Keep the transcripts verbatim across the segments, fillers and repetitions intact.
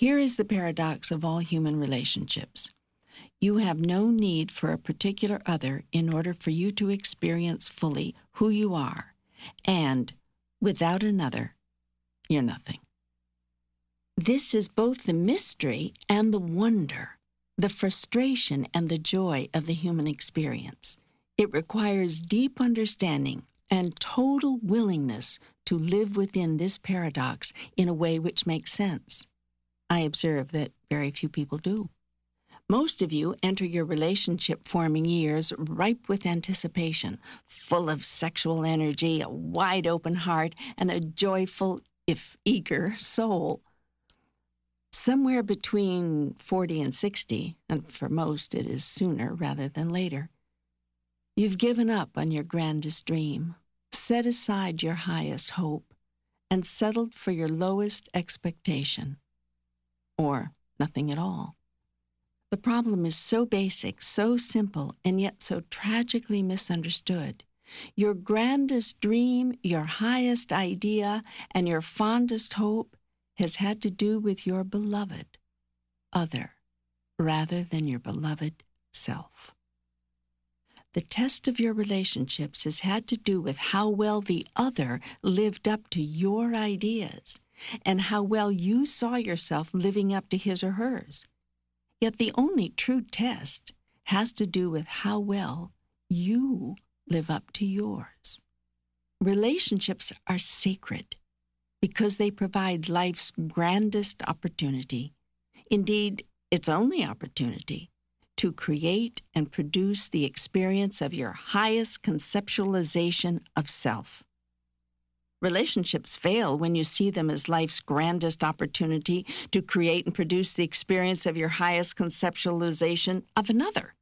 Here is the paradox of all human relationships. You have no need for a particular other in order for you to experience fully who you are, and without another, you're nothing. This is both the mystery and the wonder, the frustration and the joy of the human experience. It requires deep understanding and total willingness to live within this paradox in a way which makes sense. I observe that very few people do. Most of you enter your relationship-forming years ripe with anticipation, full of sexual energy, a wide-open heart, and a joyful, if eager, soul. Somewhere between forty and sixty, and for most it is sooner rather than later, you've given up on your grandest dream, set aside your highest hope, and settled for your lowest expectation, or nothing at all. The problem is so basic, so simple, and yet so tragically misunderstood. Your grandest dream, your highest idea, and your fondest hope has had to do with your beloved other rather than your beloved self. The test of your relationships has had to do with how well the other lived up to your ideas and how well you saw yourself living up to his or hers. Yet the only true test has to do with how well you live up to yours. Relationships are sacred because they provide life's grandest opportunity, indeed, its only opportunity, to create and produce the experience of your highest conceptualization of self. Relationships fail when you see them as life's grandest opportunity to create and produce the experience of your highest conceptualization of another.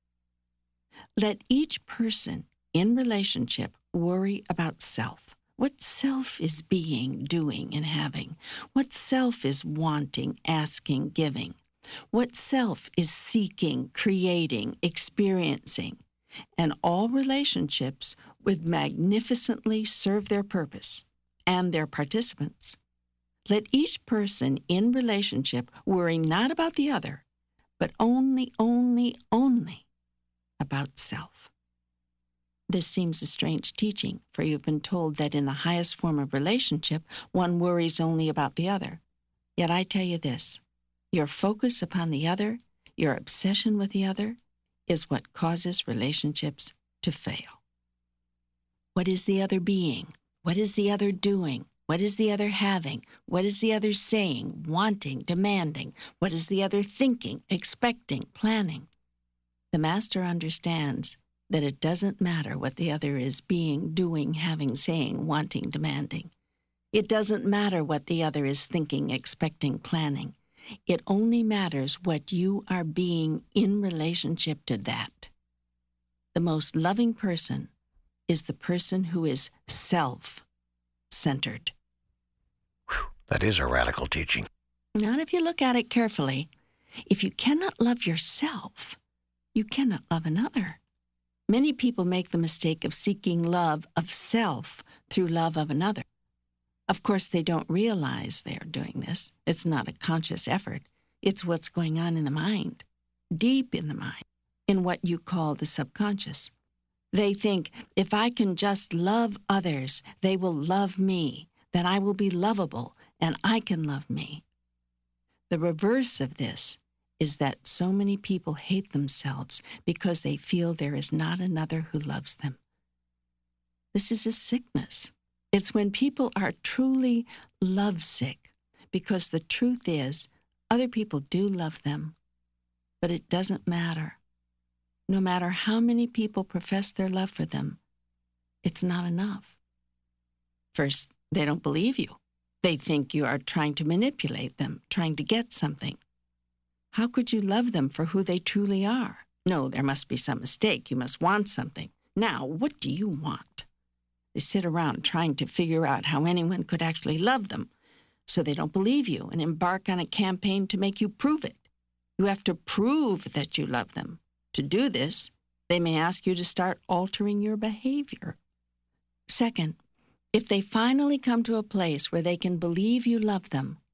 Let each person in relationship worry about self. What self is being, doing, and having? What self is wanting, asking, giving? What self is seeking, creating, experiencing? And all relationships would magnificently serve their purpose and their participants. Let each person in relationship worry not about the other, but only, only, only about self. This seems a strange teaching, for you've been told that in the highest form of relationship, one worries only about the other. Yet I tell you this, your focus upon the other, your obsession with the other, is what causes relationships to fail. What is the other being? What is the other doing? What is the other having? What is the other saying, wanting, demanding? What is the other thinking, expecting, planning? The master understands that it doesn't matter what the other is being, doing, having, saying, wanting, demanding. It doesn't matter what the other is thinking, expecting, planning. It only matters what you are being in relationship to that. The most loving person is the person who is self-centered. Whew, that is a radical teaching. Not if you look at it carefully. If you cannot love yourself, you cannot love another. Many people make the mistake of seeking love of self through love of another. Of course, they don't realize they are doing this. It's not a conscious effort. It's what's going on in the mind, deep in the mind, in what you call the subconscious. They think, if I can just love others, they will love me, then I will be lovable, and I can love me. The reverse of this is that so many people hate themselves because they feel there is not another who loves them. This is a sickness. It's when people are truly lovesick, because the truth is, other people do love them, but it doesn't matter. No matter how many people profess their love for them, it's not enough. First, they don't believe you. They think you are trying to manipulate them, trying to get something. How could you love them for who they truly are? No, there must be some mistake. You must want something. Now, what do you want? They sit around trying to figure out how anyone could actually love them, so they don't believe you and embark on a campaign to make you prove it. You have to prove that you love them. To do this, they may ask you to start altering your behavior. Second, if they finally come to a place where they can believe you love them,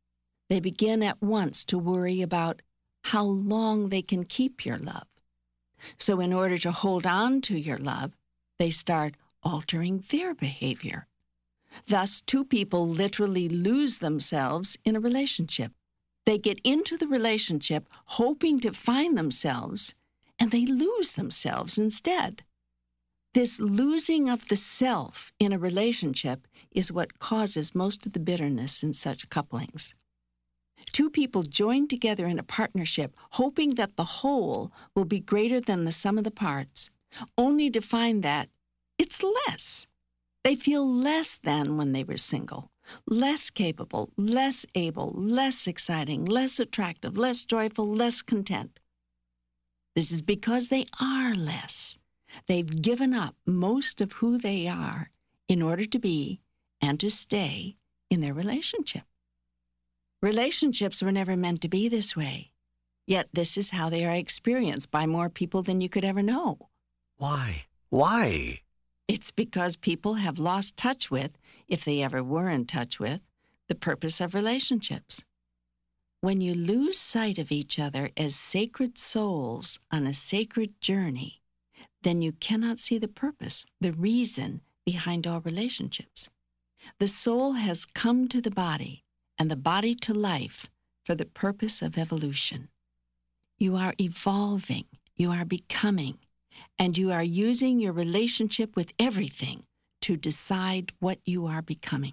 They begin at once to worry about how long they can keep your love. So in order to hold on to your love, they start altering their behavior. Thus, two people literally lose themselves in a relationship. They get into the relationship hoping to find themselves, and they lose themselves instead. This losing of the self in a relationship is what causes most of the bitterness in such couplings. Two people join together in a partnership hoping that the whole will be greater than the sum of the parts, only to find that it's less. They feel less than when they were single, less capable, less able, less exciting, less attractive, less joyful, less content. This is because they are less. They've given up most of who they are in order to be and to stay in their relationship. Relationships were never meant to be this way, yet this is how they are experienced by more people than you could ever know. Why? Why? It's because people have lost touch with, if they ever were in touch with, the purpose of relationships. When you lose sight of each other as sacred souls on a sacred journey, then you cannot see the purpose, the reason behind all relationships. The soul has come to the body and the body to life for the purpose of evolution. You are evolving, you are becoming, and you are using your relationship with everything to decide what you are becoming.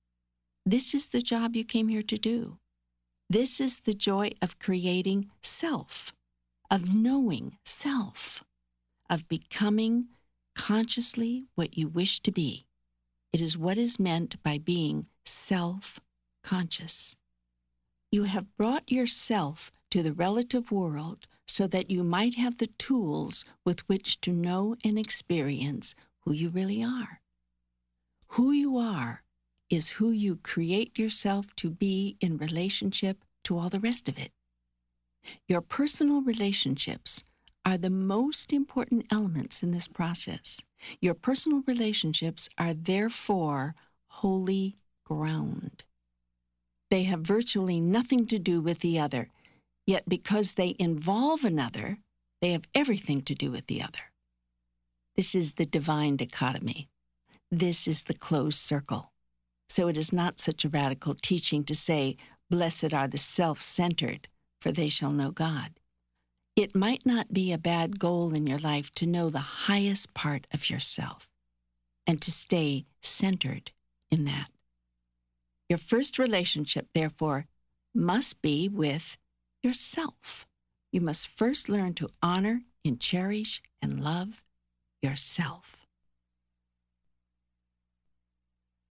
This is the job you came here to do. This is the joy of creating self, of knowing self, of becoming consciously what you wish to be. It is what is meant by being self-conscious. You have brought yourself to the relative world so that you might have the tools with which to know and experience who you really are. Who you are is who you create yourself to be in relationship to all the rest of it. Your personal relationships are the most important elements in this process. Your personal relationships are therefore holy ground. They have virtually nothing to do with the other, yet because they involve another, they have everything to do with the other. This is the divine dichotomy. This is the closed circle. So it is not such a radical teaching to say, blessed are the self-centered, for they shall know God. It might not be a bad goal in your life to know the highest part of yourself and to stay centered in that. Your first relationship, therefore, must be with yourself. You must first learn to honor and cherish and love yourself.